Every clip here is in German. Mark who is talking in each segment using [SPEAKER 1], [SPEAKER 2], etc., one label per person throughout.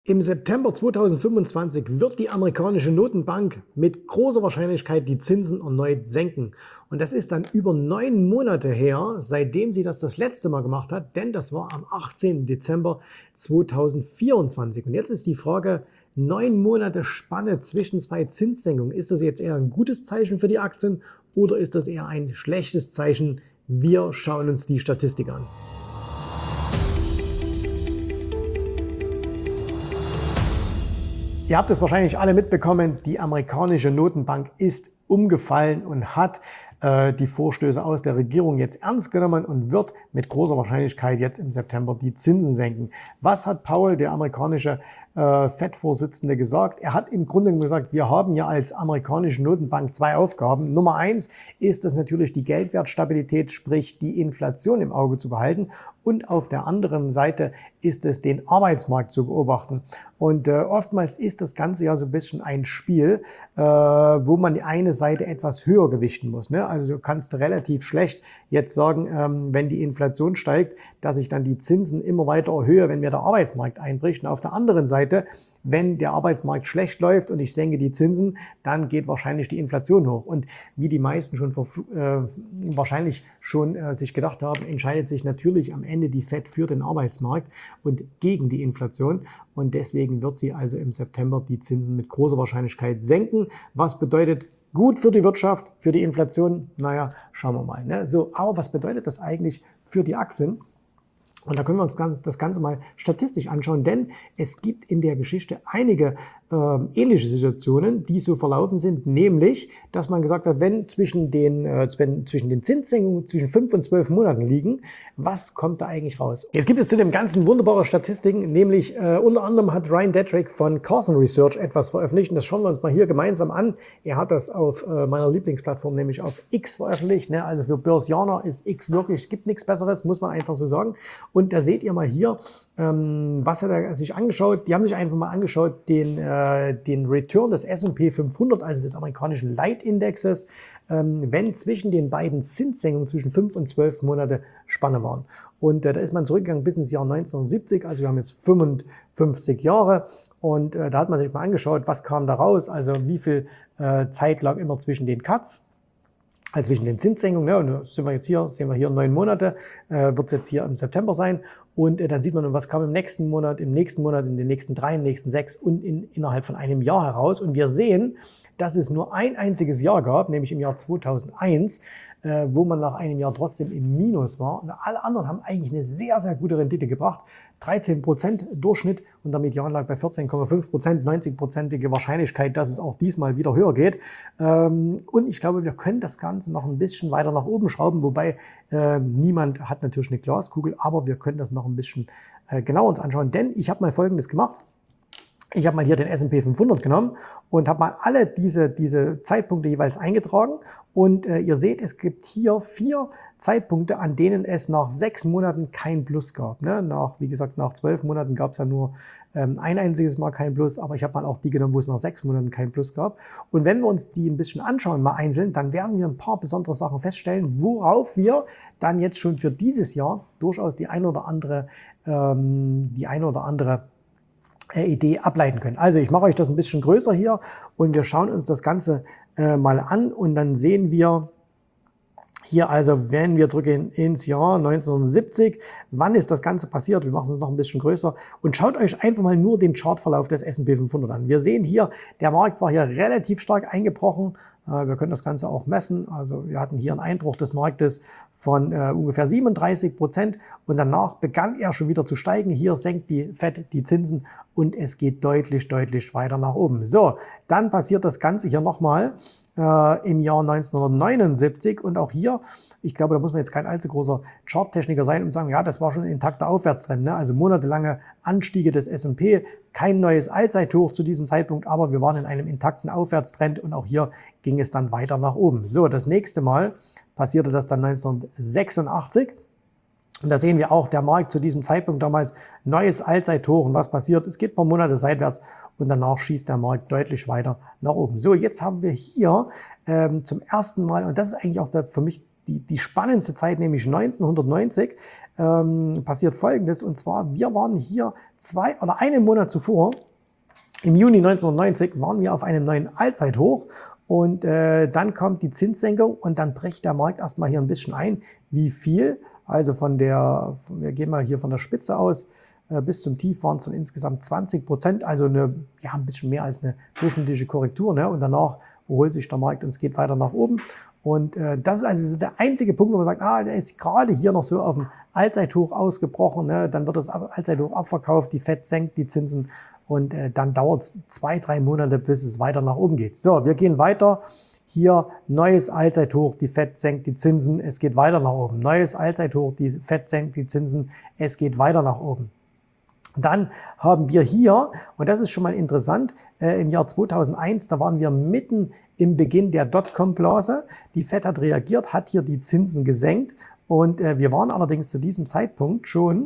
[SPEAKER 1] Im September 2025 wird die amerikanische Notenbank mit großer Wahrscheinlichkeit die Zinsen erneut senken. Und das ist dann über 9 Monate her, seitdem sie das letzte Mal gemacht hat, denn das war am 18. Dezember 2024. Und jetzt ist die Frage, 9 Monate Spanne zwischen zwei Zinssenkungen. Ist das jetzt eher ein gutes Zeichen für die Aktien oder ist das eher ein schlechtes Zeichen? Wir schauen uns die Statistik an. Ihr habt es wahrscheinlich alle mitbekommen, die amerikanische Notenbank ist umgefallen und hat die Vorstöße aus der Regierung jetzt ernst genommen und wird mit großer Wahrscheinlichkeit jetzt im September die Zinsen senken. Was hat Powell, der amerikanische Fed-Vorsitzende, gesagt? Er hat im Grunde gesagt, wir haben ja als amerikanische Notenbank zwei Aufgaben. Nummer eins ist es natürlich, die Geldwertstabilität, sprich die Inflation im Auge zu behalten. Und auf der anderen Seite ist es, den Arbeitsmarkt zu beobachten. Und oftmals ist das Ganze ja so ein bisschen ein Spiel, wo man die eine Seite etwas höher gewichten muss, ne? Also du kannst relativ schlecht jetzt sagen, wenn die Inflation steigt, dass ich dann die Zinsen immer weiter erhöhe, wenn mir der Arbeitsmarkt einbricht. Und auf der anderen Seite, wenn der Arbeitsmarkt schlecht läuft und ich senke die Zinsen, dann geht wahrscheinlich die Inflation hoch. Und wie die meisten schon wahrscheinlich schon sich gedacht haben, entscheidet sich natürlich am Ende die Fed für den Arbeitsmarkt und gegen die Inflation. Und deswegen wird sie also im September die Zinsen mit großer Wahrscheinlichkeit senken. Was bedeutet gut für die Wirtschaft, für die Inflation? Naja, schauen wir mal, ne? So, aber was bedeutet das eigentlich für die Aktien? Und da können wir uns das Ganze mal statistisch anschauen, denn es gibt in der Geschichte einige ähnliche Situationen, die so verlaufen sind, nämlich, dass man gesagt hat, wenn zwischen den Zinssenkungen zwischen 5 und 12 Monaten liegen, was kommt da eigentlich raus? Jetzt gibt es zu dem Ganzen wunderbare Statistiken, nämlich unter anderem hat Ryan Detrick von Carson Research etwas veröffentlicht und das schauen wir uns mal hier gemeinsam an. Er hat das auf meiner Lieblingsplattform, nämlich auf X veröffentlicht, ne? Also für Börsianer ist X wirklich, es gibt nichts Besseres, muss man einfach so sagen. Und da seht ihr mal hier, was hat er sich angeschaut? Die haben sich einfach mal angeschaut, den Return des S&P 500, also des amerikanischen Leitindexes, wenn zwischen den beiden Zinssenkungen zwischen 5 und 12 Monate Spanne waren. Und da ist man zurückgegangen bis ins Jahr 1970, also wir haben jetzt 55 Jahre. Und da hat man sich mal angeschaut, was kam da raus, also wie viel Zeit lag immer zwischen den Cuts. Also zwischen den Zinssenkungen, ne, und da sind wir jetzt hier, sehen wir hier 9 Monate, wird es jetzt hier im September sein. Und dann sieht man, was kam im nächsten Monat, in den nächsten 3, in den nächsten 6 und innerhalb von einem Jahr heraus. Und wir sehen, dass es nur ein einziges Jahr gab, nämlich im Jahr 2001, wo man nach einem Jahr trotzdem im Minus war. Und alle anderen haben eigentlich eine sehr, sehr gute Rendite gebracht. 13% Durchschnitt und der Median lag bei 14,5%, 90%ige Wahrscheinlichkeit, dass es auch diesmal wieder höher geht. Und ich glaube, wir können das Ganze noch ein bisschen weiter nach oben schrauben, wobei niemand hat natürlich eine Glaskugel, aber wir können das noch ein bisschen genauer uns anschauen, denn ich habe mal Folgendes gemacht. Ich habe mal hier den S&P 500 genommen und habe mal alle diese Zeitpunkte jeweils eingetragen. Und ihr seht, es gibt hier 4 Zeitpunkte, an denen es nach 6 Monaten kein Plus gab. Ne? Wie gesagt, nach 12 Monaten gab es ja nur ein einziges Mal kein Plus. Aber ich habe mal auch die genommen, wo es nach 6 Monaten kein Plus gab. Und wenn wir uns die ein bisschen anschauen, mal einzeln, dann werden wir ein paar besondere Sachen feststellen, worauf wir dann jetzt schon für dieses Jahr durchaus die ein oder andere Idee ableiten können. Also ich mache euch das ein bisschen größer hier und wir schauen uns das Ganze mal an und dann sehen wir hier, also wenn wir zurückgehen ins Jahr 1970, wann ist das Ganze passiert? Wir machen es noch ein bisschen größer und schaut euch einfach mal nur den Chartverlauf des S&P 500 an. Wir sehen hier, der Markt war hier relativ stark eingebrochen. Wir können das Ganze auch messen. Also wir hatten hier einen Einbruch des Marktes von ungefähr 37% und danach begann er schon wieder zu steigen. Hier senkt die Fed die Zinsen und es geht deutlich, deutlich weiter nach oben. So, dann passiert das Ganze hier nochmal im Jahr 1979 und auch hier, ich glaube, da muss man jetzt kein allzu großer Charttechniker sein, um zu sagen, ja, das war schon ein intakter Aufwärtstrend, ne? Also monatelange Anstiege des S&P, kein neues Allzeithoch zu diesem Zeitpunkt, aber wir waren in einem intakten Aufwärtstrend und auch hier ging es dann weiter nach oben. So, das nächste Mal passierte das dann 1986. Und da sehen wir auch, der Markt zu diesem Zeitpunkt damals neues Allzeithoch. Und was passiert? Es geht ein paar Monate seitwärts und danach schießt der Markt deutlich weiter nach oben. So, jetzt haben wir hier zum ersten Mal, und das ist eigentlich auch für mich die spannendste Zeit, nämlich 1990, passiert Folgendes, und zwar, wir waren hier einen Monat zuvor, im Juni 1990, waren wir auf einem neuen Allzeithoch, und dann kommt die Zinssenkung und dann bricht der Markt erstmal hier ein bisschen ein. Wie viel? Also wir gehen mal hier von der Spitze aus, bis zum Tief waren es dann insgesamt 20%, also ein bisschen mehr als eine durchschnittliche Korrektur, ne? Und danach erholt sich der Markt und es geht weiter nach oben. Und das ist also der einzige Punkt, wo man sagt, der ist gerade hier noch so auf dem Allzeithoch ausgebrochen, ne? Dann wird das Allzeithoch abverkauft, die Fed senkt die Zinsen und dann dauert es 2-3 Monate, bis es weiter nach oben geht. So, wir gehen weiter. Hier neues Allzeithoch, die Fed senkt die Zinsen, es geht weiter nach oben. Neues Allzeithoch, die Fed senkt die Zinsen, es geht weiter nach oben. Dann haben wir hier, und das ist schon mal interessant, im Jahr 2001, da waren wir mitten im Beginn der Dotcom-Blase. Die Fed hat reagiert, hat hier die Zinsen gesenkt, und wir waren allerdings zu diesem Zeitpunkt schon,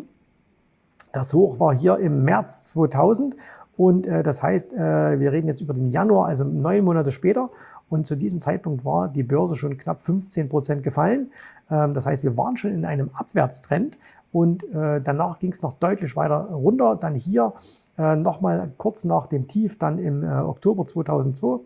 [SPEAKER 1] das Hoch war hier im März 2000, und das heißt, wir reden jetzt über den Januar, also 9 Monate später, und zu diesem Zeitpunkt war die Börse schon knapp 15% gefallen. Das heißt, wir waren schon in einem Abwärtstrend, und danach ging es noch deutlich weiter runter. Dann hier nochmal kurz nach dem Tief, dann im Oktober 2002,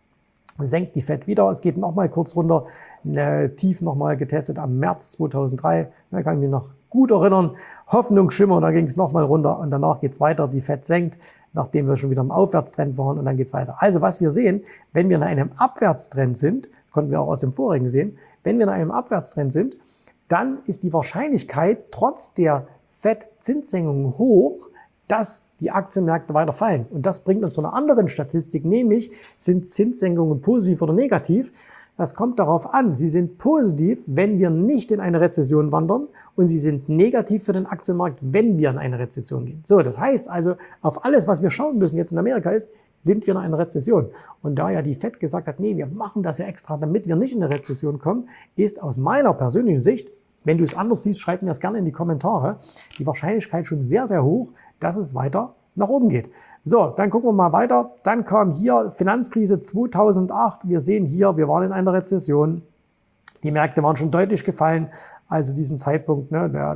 [SPEAKER 1] senkt die Fed wieder. Es geht nochmal kurz runter, tief nochmal getestet am März 2003. Da kann ich mich noch gut erinnern. Hoffnungsschimmer, da ging es nochmal runter und danach geht es weiter. Die Fed senkt, nachdem wir schon wieder im Aufwärtstrend waren, und dann geht es weiter. Also was wir sehen, wenn wir in einem Abwärtstrend sind, konnten wir auch aus dem vorigen sehen, wenn wir in einem Abwärtstrend sind, dann ist die Wahrscheinlichkeit trotz der Fed-Zinssenkungen hoch, dass die Aktienmärkte weiter fallen. Und das bringt uns zu einer anderen Statistik, nämlich sind Zinssenkungen positiv oder negativ. Das kommt darauf an, sie sind positiv, wenn wir nicht in eine Rezession wandern, und sie sind negativ für den Aktienmarkt, wenn wir in eine Rezession gehen. So, das heißt also, auf alles, was wir schauen müssen jetzt in Amerika ist, sind wir in einer Rezession. Und da ja die Fed gesagt hat, nee, wir machen das ja extra, damit wir nicht in eine Rezession kommen, ist aus meiner persönlichen Sicht, wenn du es anders siehst, schreib mir das gerne in die Kommentare, die Wahrscheinlichkeit schon sehr, sehr hoch, dass es weiter nach oben geht. So, dann gucken wir mal weiter. Dann kam hier Finanzkrise 2008. Wir sehen hier, wir waren in einer Rezession. Die Märkte waren schon deutlich gefallen. Also diesem Zeitpunkt, ne,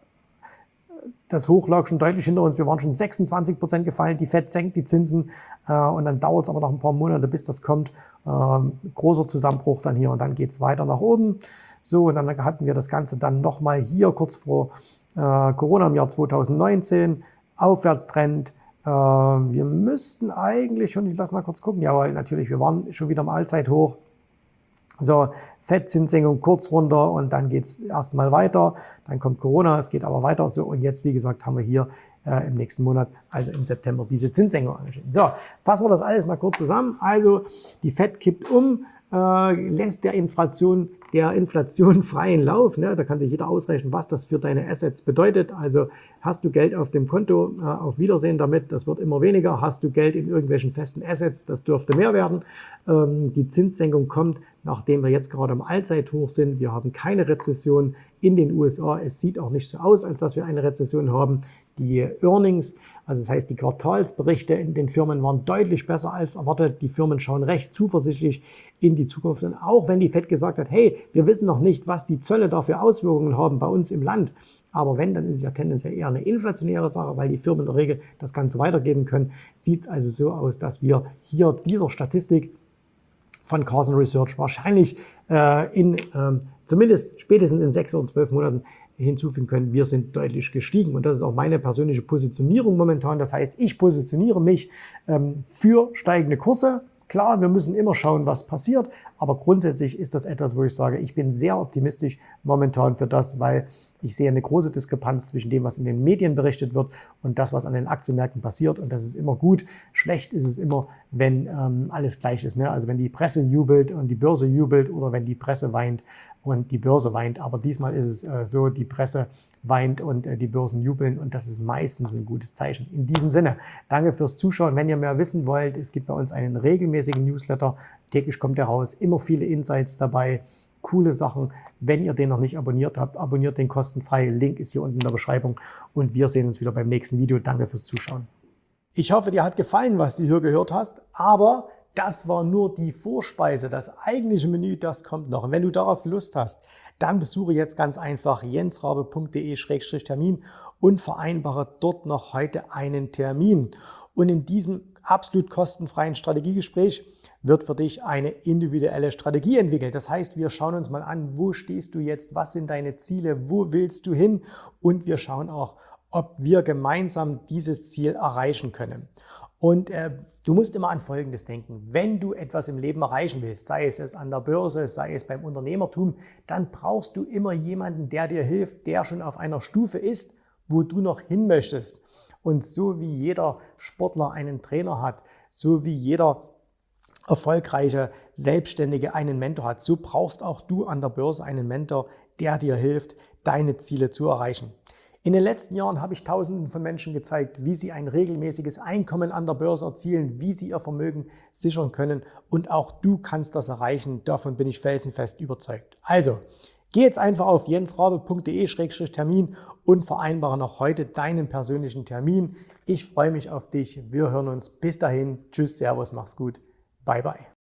[SPEAKER 1] das Hoch lag schon deutlich hinter uns. Wir waren schon 26% gefallen. Die Fed senkt die Zinsen und dann dauert es aber noch ein paar Monate, bis das kommt. Großer Zusammenbruch dann hier und dann geht es weiter nach oben. So, und dann hatten wir das Ganze dann nochmal hier kurz vor Corona im Jahr 2019. Aufwärtstrend. Wir müssten eigentlich schon, ich lasse mal kurz gucken, jawohl, natürlich, wir waren schon wieder im Allzeithoch. So, Fed-Zinssenkung kurz runter und dann geht es erstmal weiter. Dann kommt Corona, es geht aber weiter. So, und jetzt, wie gesagt, haben wir hier im nächsten Monat, also im September, diese Zinssenkung angeschrieben. So, fassen wir das alles mal kurz zusammen. Also, die Fed kippt um, lässt der Inflation freien Lauf. Ne? Da kann sich jeder ausrechnen, was das für deine Assets bedeutet. Also hast du Geld auf dem Konto, auf Wiedersehen damit, das wird immer weniger. Hast du Geld in irgendwelchen festen Assets, das dürfte mehr werden. Die Zinssenkung kommt, nachdem wir jetzt gerade am Allzeithoch sind. Wir haben keine Rezession in den USA. Es sieht auch nicht so aus, als dass wir eine Rezession haben. Die Earnings, also das heißt die Quartalsberichte in den Firmen waren deutlich besser als erwartet. Die Firmen schauen recht zuversichtlich in die Zukunft. Und auch wenn die Fed gesagt hat, hey, wir wissen noch nicht, was die Zölle dafür Auswirkungen haben bei uns im Land. Aber wenn, dann ist es ja tendenziell eher eine inflationäre Sache, weil die Firmen in der Regel das Ganze weitergeben können. Sieht es also so aus, dass wir hier dieser Statistik von Carson Research wahrscheinlich zumindest spätestens in 6 oder 12 Monaten hinzufügen können, wir sind deutlich gestiegen. Und das ist auch meine persönliche Positionierung momentan. Das heißt, ich positioniere mich für steigende Kurse. Klar, wir müssen immer schauen, was passiert, aber grundsätzlich ist das etwas, wo ich sage, ich bin sehr optimistisch momentan für das, weil ich sehe eine große Diskrepanz zwischen dem, was in den Medien berichtet wird und das, was an den Aktienmärkten passiert, und das ist immer gut. Schlecht ist es immer, wenn alles gleich ist, ne? Also wenn die Presse jubelt und die Börse jubelt oder wenn die Presse weint und die Börse weint, aber diesmal ist es so, die Presse weint und die Börsen jubeln, und das ist meistens ein gutes Zeichen. In diesem Sinne, danke fürs Zuschauen. Wenn ihr mehr wissen wollt, es gibt bei uns einen regelmäßigen Newsletter, täglich kommt der raus, immer viele Insights dabei, coole Sachen. Wenn ihr den noch nicht abonniert habt, abonniert den kostenfrei. Link ist hier unten in der Beschreibung und wir sehen uns wieder beim nächsten Video. Danke fürs Zuschauen. Ich hoffe, dir hat gefallen, was du hier gehört hast, aber das war nur die Vorspeise. Das eigentliche Menü, das kommt noch. Und wenn du darauf Lust hast, dann besuche jetzt ganz einfach jensrabe.de/termin und vereinbare dort noch heute einen Termin. Und in diesem absolut kostenfreien Strategiegespräch wird für dich eine individuelle Strategie entwickelt. Das heißt, wir schauen uns mal an, wo stehst du jetzt, was sind deine Ziele, wo willst du hin, und wir schauen auch, ob wir gemeinsam dieses Ziel erreichen können. Und du musst immer an Folgendes denken: Wenn du etwas im Leben erreichen willst, sei es an der Börse, sei es beim Unternehmertum, dann brauchst du immer jemanden, der dir hilft, der schon auf einer Stufe ist, wo du noch hin möchtest. Und so wie jeder Sportler einen Trainer hat, so wie jeder erfolgreiche Selbstständige einen Mentor hat, so brauchst auch du an der Börse einen Mentor, der dir hilft, deine Ziele zu erreichen. In den letzten Jahren habe ich Tausenden von Menschen gezeigt, wie sie ein regelmäßiges Einkommen an der Börse erzielen, wie sie ihr Vermögen sichern können, und auch du kannst das erreichen. Davon bin ich felsenfest überzeugt. Also, geh jetzt einfach auf jensrabe.de/termin und vereinbare noch heute deinen persönlichen Termin. Ich freue mich auf dich. Wir hören uns. Bis dahin. Tschüss, Servus, mach's gut. Bye, bye.